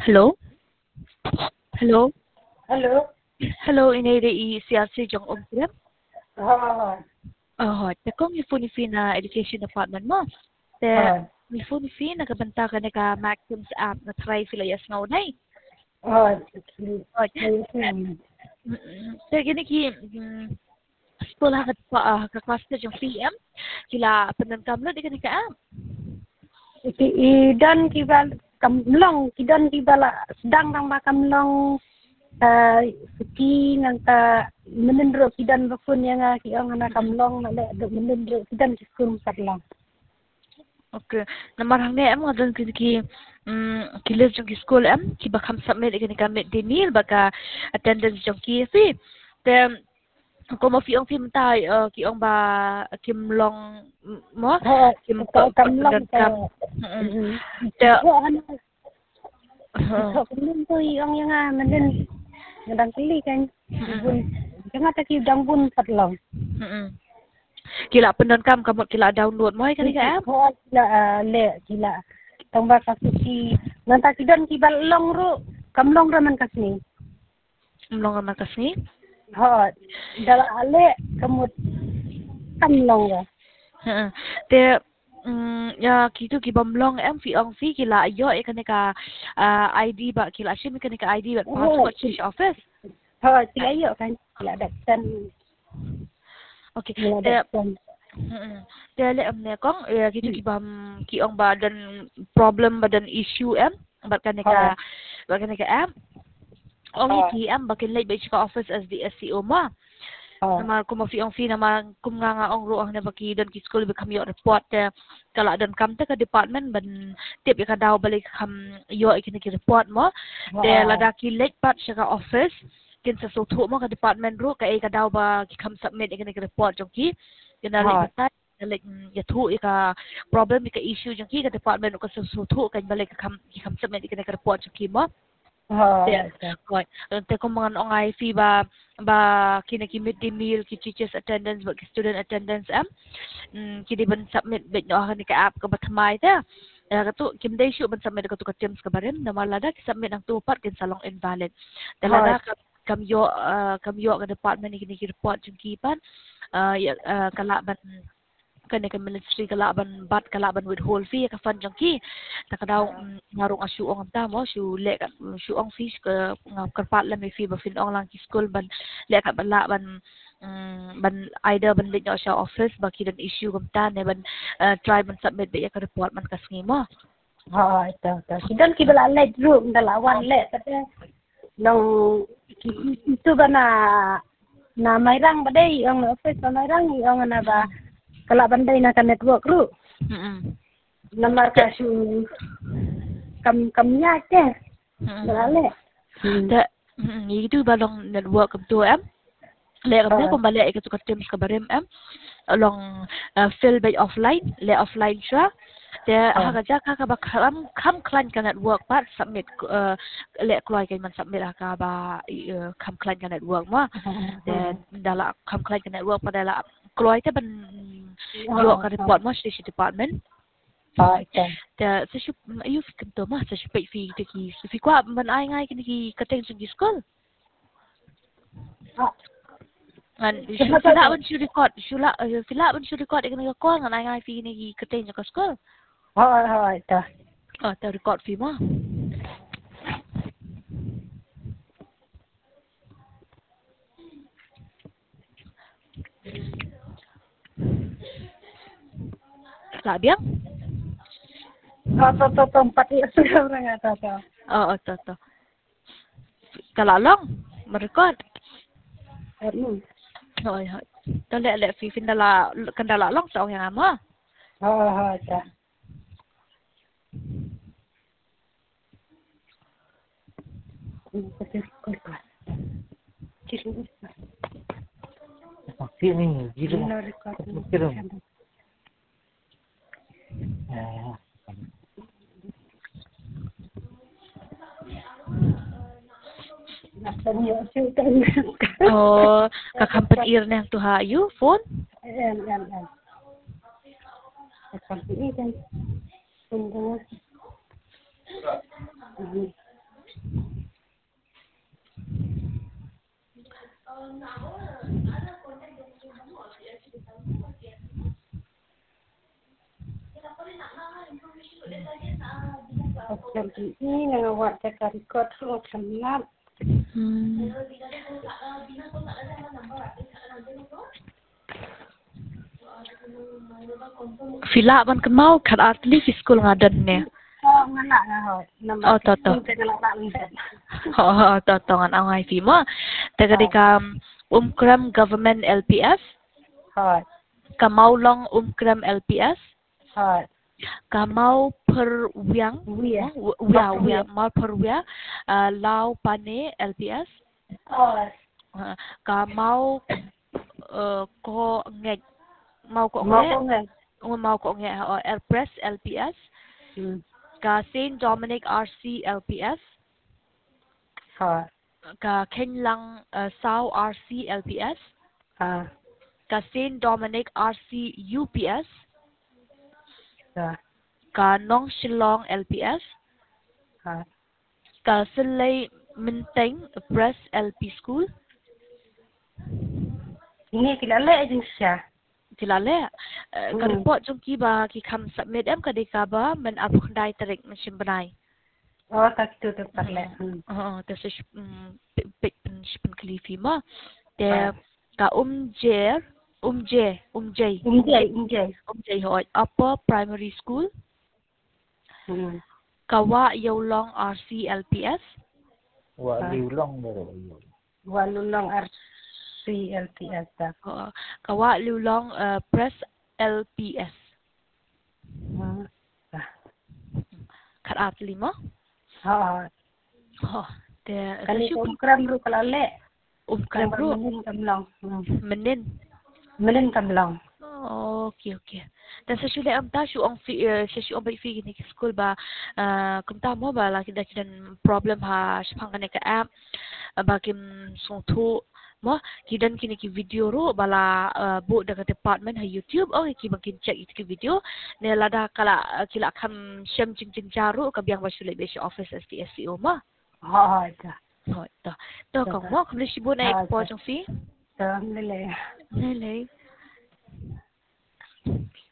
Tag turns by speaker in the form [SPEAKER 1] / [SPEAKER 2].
[SPEAKER 1] Hello? Hello?
[SPEAKER 2] Hello.
[SPEAKER 1] Hello, inaida I siyasi jong ogdrem.
[SPEAKER 2] Hi.
[SPEAKER 1] Te kong ni fi na education department mo. Te
[SPEAKER 2] Hi.
[SPEAKER 1] ni fi nagabanta ka ka Maxims app na try sila yas ngaw nay.
[SPEAKER 2] Hi.
[SPEAKER 1] Hot. Te gini ki school hakat pa ka class na jong PM. Kila penentam lo di ka app.
[SPEAKER 2] Idan kibal kamlong kidan kibala sedang nang makamlong suki nang ta menendro kidan bakun yang ki ang ana kamlong na le do menendro kidan kiskum patlang.
[SPEAKER 1] Okay. Namarang ne em ngadon ki kilis jong ki school em ki bakam submit ikani ka midday meal baka attendance jong ki fi. Te ko mo fi ong fi mentai ki ong ba kim long mo kim ko
[SPEAKER 2] Kamlong
[SPEAKER 1] kam. Te
[SPEAKER 2] ana kamlong tu yang menen ngadang kili kan bun jangan tak ki dang bun patlang.
[SPEAKER 1] Kila pendon kam kamot kila download mo ikani ka app.
[SPEAKER 2] Kila le kila tambah kasuki nanti kidan kibal long ru kamlong raman kasni.
[SPEAKER 1] Mlong ma kasni.
[SPEAKER 2] Ha dala ale kamut kamlong ya.
[SPEAKER 1] Te ya kitu ki bamlong em fi ong fi kila ayo ikani ka ID ba kila sim ikani ka ID ba passport change office.
[SPEAKER 2] Ha kila yo kan kila daksan.
[SPEAKER 1] Okay.
[SPEAKER 2] Kila
[SPEAKER 1] Te
[SPEAKER 2] daksan.
[SPEAKER 1] te le am ne kong kitu ki bam ki ong ba dan problem ba dan issue em ba kani ka em ong ki em ba kin late ba ka office as the SCO ma. Nama ko mafi ong fi nama kum nga ong ro ang na baki dan ki school be kam yo report te kala dan kam te ka department ban tip ka daw balik kam yo ikini ki report mo te lada ki late pat sa office kin sa so mo ka department ro ka ka daw ba ki kam submit ikini ki report jong ki kina late ta like ya thu ka problem ka issue jong ki ka department ko sa so kan balik ka kam submit ikini ki report jong ki mo. Te kung mga noong fi ba kinaki midday meal ki teachers attendance ba ki student attendance kini ban submit bet no ka app ka batmay ta kato kim day show ban submit ka to ka teams ka barim na malada ki submit ang tupat kin salong invalid dalada kamyo ka department ni kini report jung kipan kalaban kani ka ministry kalaban bat kalaban withhold fee ka fund jong ki takadaw ngarong asyuong ang tamo syu le ka syuong fees ka karpat lam fee ba finong lang ki school ban le ka bala ban either ban le sa office ba ki dan issue kam ta ne ban try ban submit ba ka report man kas ngimo
[SPEAKER 2] ito kidan kibala le room dalawan le tapi nong itu ba na mayrang ba day ang office ba mayrang ang na ba kala banday na ka network ru. Namar ka su kamnya ke. Dale.
[SPEAKER 1] Da itu balong network kam tu em. Le kam ne ko mali ka tu ka teams ka barim em. Along fill by offline, le offline siya. Te haka ja ka ba kam klan ka network pa submit le kloy kay man submit ka ba kam klan ka network mo. Te dala kam klan ka network pa dala kloy te ban yo ka report mo sa department. Te sa shup ayu fikam to ma sa shup fi ki fi kwa man ay ngay kini kateng sa school. Ngan sila ban shu record sila ban shu record ikani ka call ngan ay ngay fi ni kateng sa school.
[SPEAKER 2] Ito.
[SPEAKER 1] Ta record fi mo. Sabiang?
[SPEAKER 2] To tempat itu orang atau to.
[SPEAKER 1] To. Kalalong, ma-record. Hoy. Le fi dala kandala long sa yang ama.
[SPEAKER 2] Ito.
[SPEAKER 3] Sini, gitu. Kirim.
[SPEAKER 1] Oh, kakampat ear na to ha you phone?
[SPEAKER 2] Yan. Seperti ini kan. Tunggu. Actually, ini ngawat kita record lu kenal.
[SPEAKER 1] Fila man kan mau kat atli fi school ngadan ne.
[SPEAKER 2] Oh, ngana ngahot.
[SPEAKER 1] Oh, to. Oh, to ngan angai fi mo. Taga Umkram Government LPS.
[SPEAKER 2] Hot.
[SPEAKER 1] Kamaulong Umkram LPS.
[SPEAKER 2] Hot.
[SPEAKER 1] Kamau Perwiang.
[SPEAKER 2] Wia.
[SPEAKER 1] Mau Perwia. Lau Pane LPS.
[SPEAKER 2] Hot.
[SPEAKER 1] Kamau ko ngek. Mau ko ngek. Elpress LPS. Ka Saint Dominic RC LPS.
[SPEAKER 2] Hot.
[SPEAKER 1] Ka Kenlang Sao RC LPS. Ka Saint Dominic RC UPS. Ka Nong Shillong LPS. Ka Selay Minteng Press LP School.
[SPEAKER 2] Ini kilala aja siya.
[SPEAKER 1] Kilala. Ka report jong ki ba ki kam submit em ka de ka ba men abu khandai tarik na simbanai.
[SPEAKER 2] Oh, tak itu terle.
[SPEAKER 1] Das ist bin klifi ma. Der ka Umjay hoi Upper Primary School. Ka Wa Yolong RC LPS.
[SPEAKER 3] Wa Liulong baru.
[SPEAKER 2] Wa Lulong RC LPS dah.
[SPEAKER 1] Ka Wa Liulong Press LPS. Kat atli mo. Der
[SPEAKER 2] Kali umkram ru kalale.
[SPEAKER 1] Umkram ru. Menin
[SPEAKER 2] kamlang.
[SPEAKER 1] Okay. Dan sesudah am ta syu ong fi syu ong bai fi ni school ba kum ta mo ba la kita kidan problem ha shpang kan ka app ba kim song thu mo kidan kini ki video ro bala bu da department ha YouTube ki makin check it ki video ne la da kala kila kam shem jing jaru ka biang ba shule be office STSCO ma ta to ko mo kum le shibu na export jong fi
[SPEAKER 2] Nilai.